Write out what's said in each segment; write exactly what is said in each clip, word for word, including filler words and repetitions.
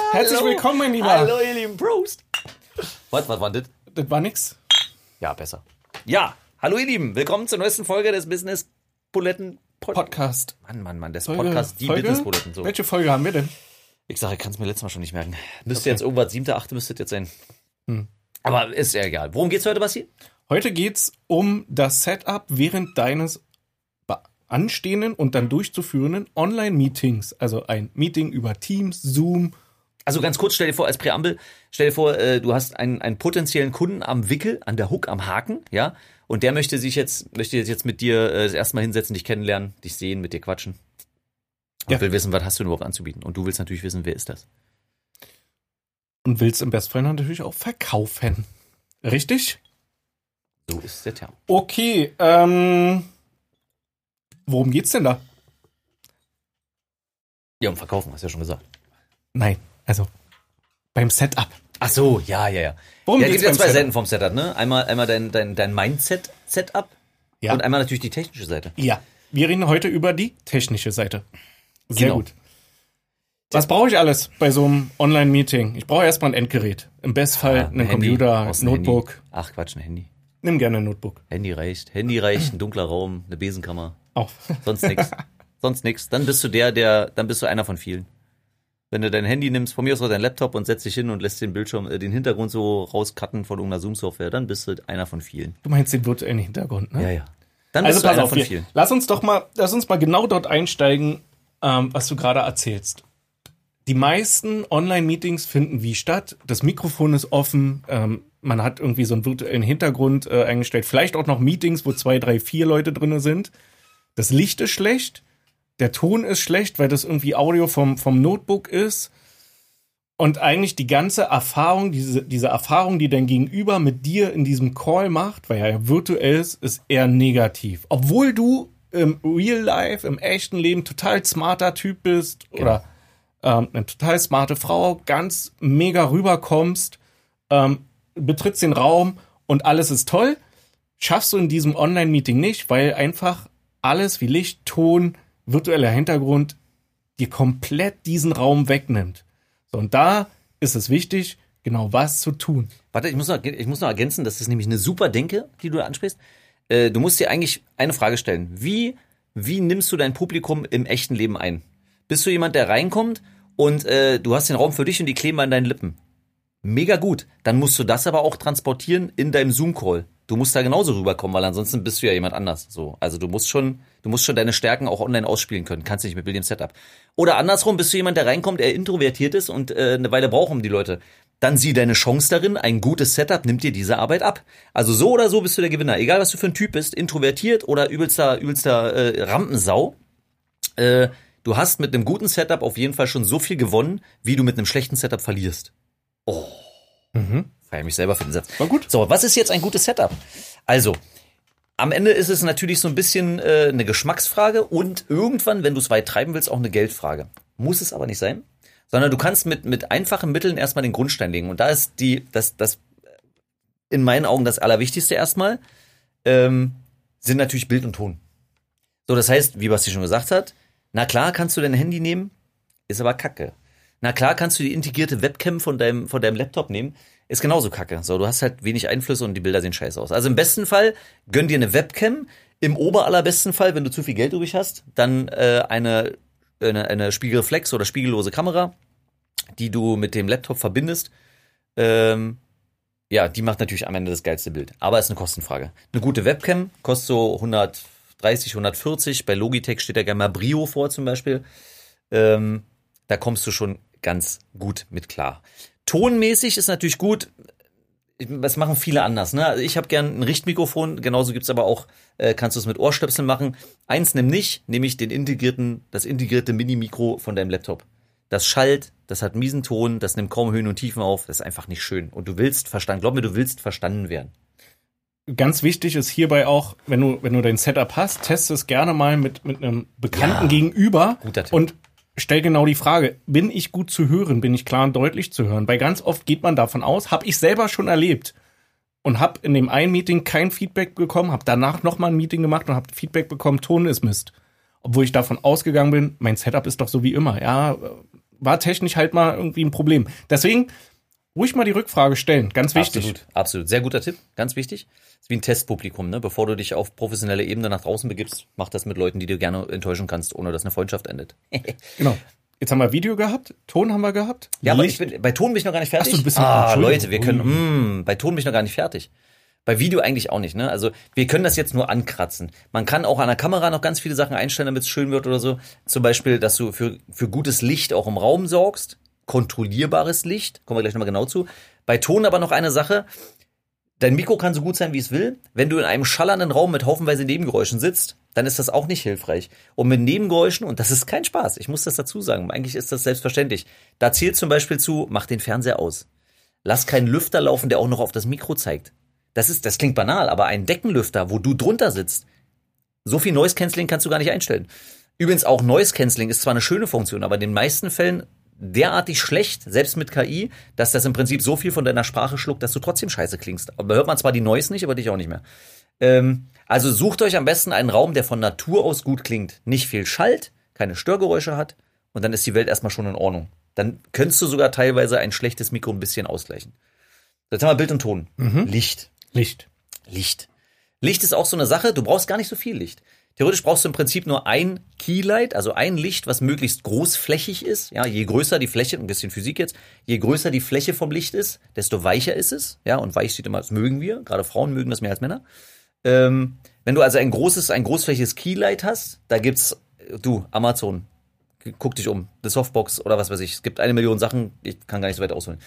Herzlich willkommen, mein Lieber. Hallo, ihr lieben Prost. Was, was war das? Das war nix. Ja, besser. Ja, hallo, ihr Lieben. Willkommen zur neuesten Folge des Business Buletten Pod- Podcast. Mann, Mann, Mann, des Folge, Podcasts, die Folge? Business Buletten. So. Welche Folge haben wir denn? Ich sage, ich kann es mir letztes Mal schon nicht merken. Müsste Okay. jetzt irgendwas, siebte, achte müsste jetzt sein. Hm. Aber ist ja egal. Worum geht's heute, Basti? Heute geht's um das Setup während deines be- anstehenden und dann durchzuführenden Online-Meetings. Also ein Meeting über Teams, Zoom. Also ganz kurz, stell dir vor, als Präambel, stell dir vor, äh, du hast einen, einen potenziellen Kunden am Wickel, an der Hook, am Haken, ja, und der möchte sich jetzt, möchte jetzt mit dir äh, erstmal hinsetzen, dich kennenlernen, dich sehen, mit dir quatschen. Und Ja. will wissen, was hast du überhaupt anzubieten. Und du willst natürlich wissen, wer ist das? Und willst im Bestfall natürlich auch verkaufen. Richtig? So ist der Term. Okay, ähm, worum geht's denn da? Ja, um Verkaufen, hast du ja schon gesagt. Nein, also beim Setup. Ach so, ja, ja, ja. Worum Ja, geht's gibt ja beim zwei Setup? Seiten vom Setup, ne? Einmal, einmal dein, dein, dein Mindset-Setup Ja. und einmal natürlich die technische Seite. Ja, wir reden heute über die technische Seite. Sehr Genau. gut. Was brauche ich alles bei so einem Online-Meeting? Ich brauche erstmal ein Endgerät. Im Bestfall Ja, einen ein Handy, Computer, brauchst ein Notebook. Handy. Ach Quatsch, ein Handy. Nimm gerne ein Notebook. Handy reicht. Handy reicht, ein dunkler Raum, eine Besenkammer. Auch. Sonst nix. Sonst nix. Dann bist du der, der, dann bist du einer von vielen. Wenn du dein Handy nimmst, von mir aus auch dein Laptop und setzt dich hin und lässt den Bildschirm, äh, den Hintergrund so rauscutten von irgendeiner Zoom-Software, dann bist du einer von vielen. Du meinst den virtuellen Hintergrund, ne? Ja, ja. Dann Also bist du pass einer auf, von wir, vielen. lass uns doch mal, lass uns mal genau dort einsteigen, ähm, was du gerade erzählst. Die meisten Online-Meetings finden wie statt. Das Mikrofon ist offen. Ähm, man hat irgendwie so einen virtuellen Hintergrund äh, eingestellt. Vielleicht auch noch Meetings, wo zwei, drei, vier Leute drin sind. Das Licht ist schlecht. Der Ton ist schlecht, weil das irgendwie Audio vom, vom Notebook ist. Und eigentlich die ganze Erfahrung, diese, diese Erfahrung, die dein Gegenüber mit dir in diesem Call macht, weil er ja virtuell ist, ist eher negativ. Obwohl du im Real Life, im echten Leben total smarter Typ bist oder ähm, eine total smarte Frau, ganz mega rüberkommst, ähm, betrittst den Raum und alles ist toll, schaffst du in diesem Online-Meeting nicht, weil einfach alles wie Licht, Ton, virtueller Hintergrund dir komplett diesen Raum wegnimmt. So, und da ist es wichtig, genau was zu tun. Warte, ich muss noch, ich muss noch ergänzen, das ist nämlich eine super Denke, die du da ansprichst. Äh, du musst dir eigentlich eine Frage stellen. Wie, wie nimmst du dein Publikum im echten Leben ein? Bist du jemand, der reinkommt und äh, du hast den Raum für dich und die kleben an deinen Lippen? Mega gut. Dann musst du das aber auch transportieren in deinem Zoom-Call. Du musst da genauso rüberkommen, weil ansonsten bist du ja jemand anders. So, also du musst schon, du musst schon deine Stärken auch online ausspielen können. Kannst nicht mit dem Setup. Oder andersrum, bist du jemand, der reinkommt, der introvertiert ist und äh, eine Weile brauchen die Leute. Dann sieh deine Chance darin. Ein gutes Setup nimmt dir diese Arbeit ab. Also so oder so bist du der Gewinner. Egal, was du für ein Typ bist, introvertiert oder übelster, übelster äh, Rampensau. Äh, du hast mit einem guten Setup auf jeden Fall schon so viel gewonnen, wie du mit einem schlechten Setup verlierst. Oh. Mhm. Feier mich selber für den Satz. War gut. So, was ist jetzt ein gutes Setup? Also, am Ende ist es natürlich so ein bisschen äh, eine Geschmacksfrage und irgendwann, wenn du es weit treiben willst, auch eine Geldfrage. Muss es aber nicht sein, sondern du kannst mit mit einfachen Mitteln erstmal den Grundstein legen. Und da ist die, das, das in meinen Augen das Allerwichtigste erstmal, ähm, sind natürlich Bild und Ton. So, das heißt, wie Basti schon gesagt hat, na klar kannst du dein Handy nehmen, ist aber kacke. Na klar kannst du die integrierte Webcam von deinem, von deinem Laptop nehmen, ist genauso kacke. So, du hast halt wenig Einflüsse und die Bilder sehen scheiße aus. Also im besten Fall gönn dir eine Webcam. Im oberallerbesten Fall, wenn du zu viel Geld übrig hast, dann äh, eine, eine, eine Spiegelreflex oder spiegellose Kamera, die du mit dem Laptop verbindest. Ähm, ja, die macht natürlich am Ende das geilste Bild. Aber ist eine Kostenfrage. Eine gute Webcam kostet so hundertdreißig, hundertvierzig. Bei Logitech steht da gerne mal Brio vor zum Beispiel. Ähm, da kommst du schon ganz gut mit klar. Tonmäßig ist natürlich gut, das machen viele anders. Ne? Also ich habe gern ein Richtmikrofon, genauso gibt's aber auch, äh, kannst du es mit Ohrstöpseln machen. Eins nimm nicht, nämlich den integrierten, das integrierte Mini-Mikro von deinem Laptop. Das schallt, das hat miesen Ton, das nimmt kaum Höhen und Tiefen auf, das ist einfach nicht schön. Und du willst verstanden, glaub mir, du willst verstanden werden. Ganz wichtig ist hierbei auch, wenn du, wenn du dein Setup hast, teste es gerne mal mit, mit einem Bekannten Ja, gegenüber guter Tipp. und stell genau die Frage, bin ich gut zu hören, bin ich klar und deutlich zu hören? Weil ganz oft geht man davon aus, habe ich selber schon erlebt und habe in dem einen Meeting kein Feedback bekommen, habe danach nochmal ein Meeting gemacht und habe Feedback bekommen, Ton ist Mist. Obwohl ich davon ausgegangen bin, mein Setup ist doch so wie immer. Ja, war technisch halt mal irgendwie ein Problem. Deswegen ruhig mal die Rückfrage stellen, ganz wichtig. Absolut, absolut. Sehr guter Tipp, ganz wichtig. Das ist wie ein Testpublikum, ne? Bevor du dich auf professionelle Ebene nach draußen begibst, mach das mit Leuten, die du gerne enttäuschen kannst, ohne dass eine Freundschaft endet. Genau. Jetzt haben wir Video gehabt, Ton haben wir gehabt. Ja, aber ich bin, bei Ton bin ich noch gar nicht fertig. Ach so, du bist noch, ah, Leute, wir können, mh, bei Ton bin ich noch gar nicht fertig. Bei Video eigentlich auch nicht, ne? Also, wir können das jetzt nur ankratzen. Man kann auch an der Kamera noch ganz viele Sachen einstellen, damit es schön wird oder so. Zum Beispiel, dass du für, für gutes Licht auch im Raum sorgst. Kontrollierbares Licht. Kommen wir gleich nochmal genau zu. Bei Ton aber noch eine Sache. Dein Mikro kann so gut sein, wie es will. Wenn du in einem schallernden Raum mit haufenweise Nebengeräuschen sitzt, dann ist das auch nicht hilfreich. Und mit Nebengeräuschen, und das ist kein Spaß, ich muss das dazu sagen, eigentlich ist das selbstverständlich. Da zählt zum Beispiel zu, mach den Fernseher aus. Lass keinen Lüfter laufen, der auch noch auf das Mikro zeigt. Das ist, das klingt banal, aber ein Deckenlüfter, wo du drunter sitzt, so viel Noise Cancelling kannst du gar nicht einstellen. Übrigens auch Noise Cancelling ist zwar eine schöne Funktion, aber in den meisten Fällen derartig schlecht, selbst mit K I, dass das im Prinzip so viel von deiner Sprache schluckt, dass du trotzdem scheiße klingst. Aber hört man zwar die Noise nicht, aber dich auch nicht mehr. Ähm, also sucht euch am besten einen Raum, der von Natur aus gut klingt. Nicht viel schallt, keine Störgeräusche hat und dann ist die Welt erstmal schon in Ordnung. Dann könntest du sogar teilweise ein schlechtes Mikro ein bisschen ausgleichen. Jetzt haben wir Bild und Ton. Mhm. Licht. Licht. Licht. Licht ist auch so eine Sache, du brauchst gar nicht so viel Licht. Theoretisch brauchst du im Prinzip nur ein Keylight, also ein Licht, was möglichst großflächig ist. Ja, je größer die Fläche, ein bisschen Physik jetzt, je größer die Fläche vom Licht ist, desto weicher ist es. Ja, und weich sieht immer, das mögen wir. Gerade Frauen mögen das mehr als Männer. Ähm, wenn du also ein großes, ein großflächiges Keylight hast, da gibt's, du, Amazon, guck dich um, The Softbox oder was weiß ich. Es gibt eine Million Sachen, ich kann gar nicht so weit ausholen.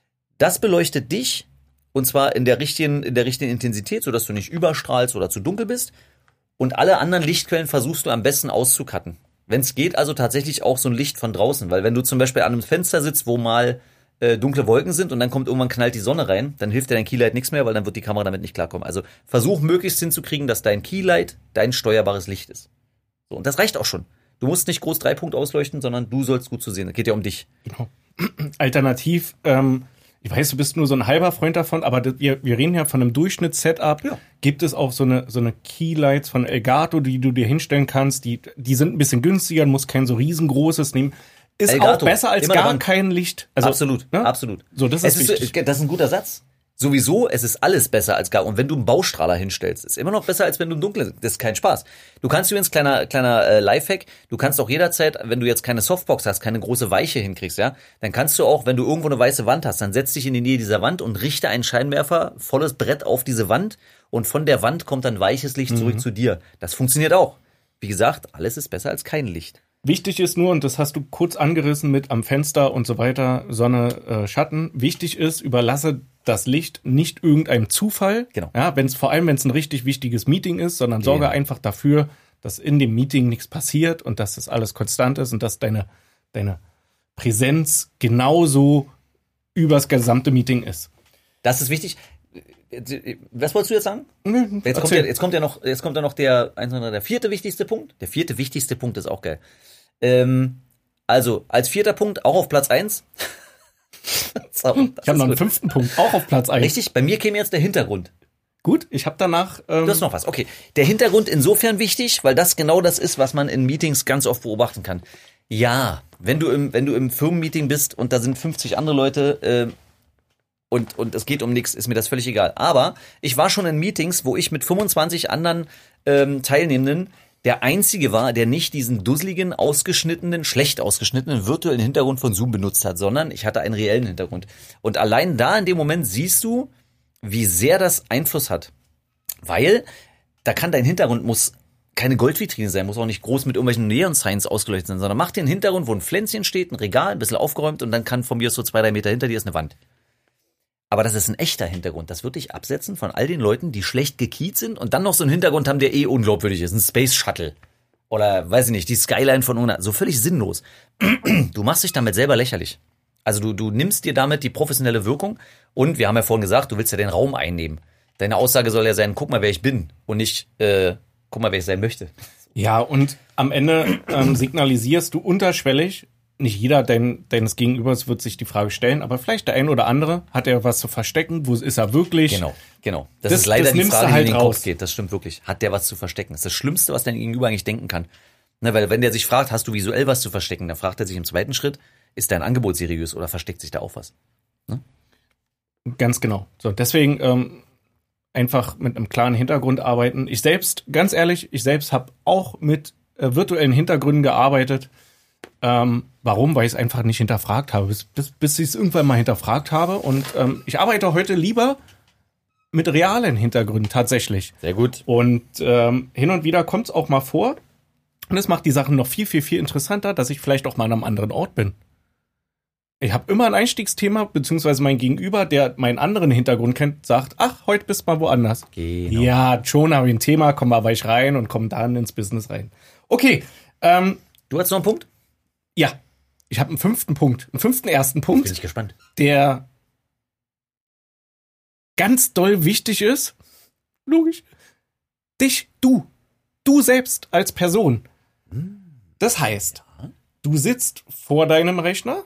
Das beleuchtet dich, und zwar in der richtigen, in der richtigen Intensität, sodass du nicht überstrahlst oder zu dunkel bist. Und alle anderen Lichtquellen versuchst du am besten auszucutten. Wenn es geht, also tatsächlich auch so ein Licht von draußen. Weil wenn du zum Beispiel an einem Fenster sitzt, wo mal äh, dunkle Wolken sind und dann kommt irgendwann knallt die Sonne rein, dann hilft dir dein Keylight nichts mehr, weil dann wird die Kamera damit nicht klarkommen. Also versuch möglichst hinzukriegen, dass dein Keylight dein steuerbares Licht ist. So, und das reicht auch schon. Du musst nicht groß drei Punkte ausleuchten, sondern du sollst gut zu sehen. Es geht ja um dich. Genau. Alternativ, ähm, ich weiß, du bist nur so ein halber Freund davon, aber das, wir, wir reden ja von einem Durchschnitts-Setup. Ja. Gibt es auch so eine so eine Keylights von Elgato, die du dir hinstellen kannst. Die die sind ein bisschen günstiger, du musst kein so riesengroßes nehmen. Ist Elgato, auch besser als gar kein Licht. Also, absolut, ne? Absolut. So, das ist, es ist Das ist ein guter Satz. Sowieso, es ist alles besser als gar. Und wenn du einen Baustrahler hinstellst, ist immer noch besser, als wenn du einen dunklen. Das ist kein Spaß. Du kannst übrigens, kleiner kleiner äh, Lifehack, du kannst auch jederzeit, wenn du jetzt keine Softbox hast, keine große Weiche hinkriegst, ja, dann kannst du auch, wenn du irgendwo eine weiße Wand hast, dann setz dich in die Nähe dieser Wand und richte einen Scheinwerfer, volles Brett auf diese Wand und von der Wand kommt dann weiches Licht zurück mhm. zu dir. Das funktioniert auch. Wie gesagt, alles ist besser als kein Licht. Wichtig ist nur, und das hast du kurz angerissen mit am Fenster und so weiter, Sonne, äh, Schatten. Wichtig ist, überlasse das Licht nicht irgendeinem Zufall. Genau. Ja, wenn es vor allem, wenn es ein richtig wichtiges Meeting ist, sondern sorge genau. einfach dafür, dass in dem Meeting nichts passiert und dass das alles konstant ist und dass deine, deine Präsenz genauso übers gesamte Meeting ist. Das ist wichtig. Was wolltest du jetzt sagen? Mhm, jetzt, kommt ja, jetzt kommt ja noch, jetzt kommt ja noch der, der vierte wichtigste Punkt. Der vierte wichtigste Punkt ist auch geil. Ähm, also, als vierter Punkt, auch auf Platz eins. so, ich habe noch einen gut. fünften Punkt, auch auf Platz eins. Richtig, bei mir käme jetzt der Hintergrund. Gut, ich habe danach... Ähm du hast noch was, okay. Der Hintergrund insofern wichtig, weil das genau das ist, was man in Meetings ganz oft beobachten kann. Ja, wenn du im, wenn du im Firmenmeeting bist und da sind fünfzig andere Leute... Äh, Und, und es geht um nichts, ist mir das völlig egal. Aber ich war schon in Meetings, wo ich mit fünfundzwanzig anderen ähm, Teilnehmenden der Einzige war, der nicht diesen dusseligen, ausgeschnittenen, schlecht ausgeschnittenen virtuellen Hintergrund von Zoom benutzt hat, sondern ich hatte einen reellen Hintergrund. Und allein da in dem Moment siehst du, wie sehr das Einfluss hat. Weil da kann dein Hintergrund muss keine Goldvitrine sein, muss auch nicht groß mit irgendwelchen Neon-Signs ausgeleuchtet sein, sondern mach dir einen Hintergrund, wo ein Pflänzchen steht, ein Regal, ein bisschen aufgeräumt und dann kann von mir so zwei, drei Meter hinter dir ist eine Wand. Aber das ist ein echter Hintergrund. Das würde ich absetzen von all den Leuten, die schlecht gekiet sind und dann noch so einen Hintergrund haben, der eh unglaubwürdig ist. Ein Space Shuttle. Oder, weiß ich nicht, die Skyline von irgendeiner. So völlig sinnlos. Du machst dich damit selber lächerlich. Also du, du nimmst dir damit die professionelle Wirkung und wir haben ja vorhin gesagt, du willst ja den Raum einnehmen. Deine Aussage soll ja sein, guck mal, wer ich bin und nicht, äh, guck mal, wer ich sein möchte. Ja, und am Ende ähm, signalisierst du unterschwellig, nicht jeder dein, deines Gegenübers wird sich die Frage stellen, aber vielleicht der ein oder andere, hat er was zu verstecken? Wo ist er wirklich? Genau, genau. Das, das ist leider das die Frage, halt die in den raus. Kopf geht. Das stimmt wirklich. Hat der was zu verstecken? Das ist das Schlimmste, was dein Gegenüber eigentlich denken kann. Ne, weil wenn der sich fragt, hast du visuell was zu verstecken, dann fragt er sich im zweiten Schritt, ist dein Angebot seriös oder versteckt sich da auch was? Ne? Ganz genau. So, deswegen ähm, einfach mit einem klaren Hintergrund arbeiten. Ich selbst, ganz ehrlich, ich selbst habe auch mit äh, virtuellen Hintergründen gearbeitet. Ähm, warum? Weil ich es einfach nicht hinterfragt habe, bis, bis, bis ich es irgendwann mal hinterfragt habe. Und ähm, ich arbeite heute lieber mit realen Hintergründen tatsächlich. Sehr gut. Und ähm, hin und wieder kommt es auch mal vor. Und es macht die Sachen noch viel, viel, viel interessanter, dass ich vielleicht auch mal an einem anderen Ort bin. Ich habe immer ein Einstiegsthema, beziehungsweise mein Gegenüber, der meinen anderen Hintergrund kennt, sagt, ach, heute bist du mal woanders. Genau. Ja, schon habe ich ein Thema, komm mal weich rein und komm dann ins Business rein. Okay, ähm, Du hast noch einen Punkt? ja, ich habe einen fünften Punkt, einen fünften ersten Punkt, Bin ich gespannt. der ganz doll wichtig ist. Logisch. Dich, du, du selbst als Person. Das heißt, du sitzt vor deinem Rechner.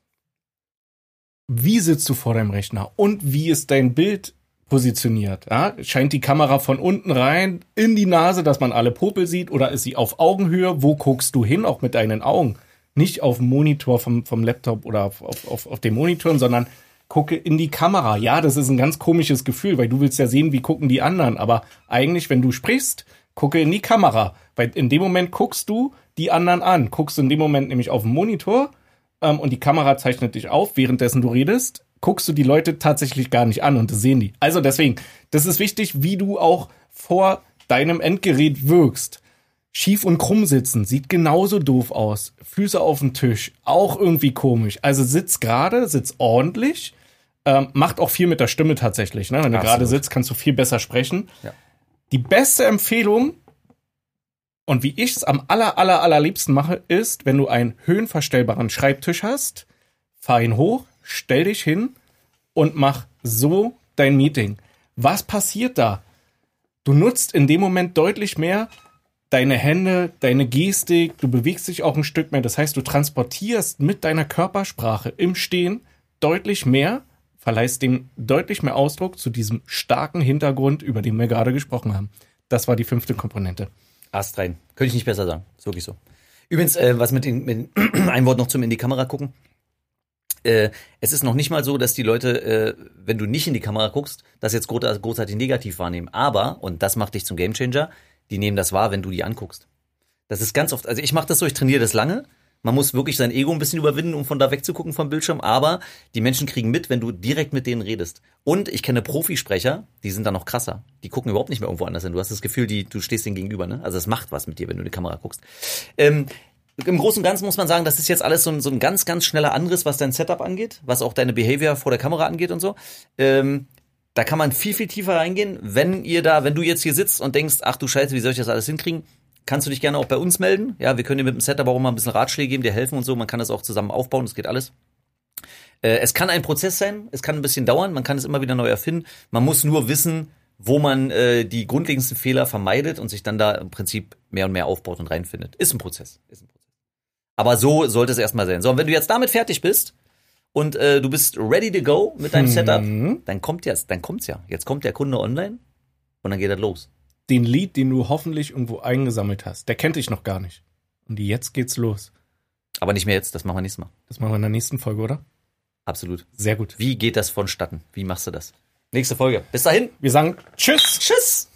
Wie sitzt du vor deinem Rechner? Und wie ist dein Bild positioniert? Ja? Scheint die Kamera von unten rein in die Nase, dass man alle Popel sieht? Oder ist sie auf Augenhöhe? Wo guckst du hin? Auch mit deinen Augen. Nicht auf dem Monitor vom, vom Laptop oder auf, auf, auf, auf den Monitoren, sondern gucke in die Kamera. Ja, das ist ein ganz komisches Gefühl, weil du willst ja sehen, wie gucken die anderen. Aber eigentlich, wenn du sprichst, gucke in die Kamera. Weil in dem Moment guckst du die anderen an. Guckst du in dem Moment nämlich auf den Monitor ähm, und die Kamera zeichnet dich auf, währenddessen du redest, guckst du die Leute tatsächlich gar nicht an und das sehen die. Also deswegen, das ist wichtig, wie du auch vor deinem Endgerät wirkst. Schief und krumm sitzen, sieht genauso doof aus. Füße auf dem Tisch, auch irgendwie komisch. Also sitz gerade, sitz ordentlich. Ähm, macht auch viel mit der Stimme tatsächlich. Ne? Wenn du gerade sitzt, kannst du viel besser sprechen. Ja. Die beste Empfehlung, und wie ich es am aller, aller, allerliebsten mache, ist, wenn du einen höhenverstellbaren Schreibtisch hast, fahr ihn hoch, stell dich hin und mach so dein Meeting. Was passiert da? Du nutzt in dem Moment deutlich mehr deine Hände, deine Gestik, du bewegst dich auch ein Stück mehr. Das heißt, du transportierst mit deiner Körpersprache im Stehen deutlich mehr, verleihst dem deutlich mehr Ausdruck zu diesem starken Hintergrund, über den wir gerade gesprochen haben. Das war die fünfte Komponente. Ast rein. Könnte ich nicht besser sagen. Ist wirklich so. Übrigens, äh, was mit, den, mit ein Wort noch zum in die Kamera gucken. Äh, es ist noch nicht mal so, dass die Leute, äh, wenn du nicht in die Kamera guckst, das jetzt groß, großartig negativ wahrnehmen. Aber, und das macht dich zum Gamechanger, die nehmen das wahr, wenn du die anguckst. Das ist ganz oft, also ich mache das so, ich trainiere das lange. Man muss wirklich sein Ego ein bisschen überwinden, um von da wegzugucken vom Bildschirm. Aber die Menschen kriegen mit, wenn du direkt mit denen redest. Und ich kenne Profisprecher, die sind da noch krasser. Die gucken überhaupt nicht mehr irgendwo anders hin. Du hast das Gefühl, die, du stehst denen gegenüber. Ne? Also es macht was mit dir, wenn du in die Kamera guckst. Ähm, Im Großen und Ganzen muss man sagen, das ist jetzt alles so ein, so ein ganz, ganz schneller Anriss, was dein Setup angeht, was auch deine Behavior vor der Kamera angeht und so. Ähm, da kann man viel, viel tiefer reingehen. Wenn ihr da, wenn du jetzt hier sitzt und denkst, ach du Scheiße, wie soll ich das alles hinkriegen? Kannst du dich gerne auch bei uns melden. Ja, wir können dir mit dem Setup auch mal ein bisschen Ratschläge geben, dir helfen und so. Man kann das auch zusammen aufbauen, das geht alles. Äh, es kann ein Prozess sein, es kann ein bisschen dauern, man kann es immer wieder neu erfinden. Man muss nur wissen, wo man äh, die grundlegendsten Fehler vermeidet und sich dann da im Prinzip mehr und mehr aufbaut und reinfindet. Ist ein Prozess, ist ein Prozess. Aber so sollte es erstmal sein. So, und wenn du jetzt damit fertig bist und äh, du bist ready to go mit deinem Setup, Mhm. dann kommt jetzt, dann kommt's ja. Jetzt kommt der Kunde online und dann geht das los. Den Lead, den du hoffentlich irgendwo eingesammelt hast, der kennt dich noch gar nicht. Und jetzt geht's los. Aber nicht mehr jetzt, das machen wir nächstes Mal. Das machen wir in der nächsten Folge, oder? Absolut. Sehr gut. Wie geht das vonstatten? Wie machst du das? Nächste Folge. Bis dahin. Wir sagen Tschüss. Tschüss.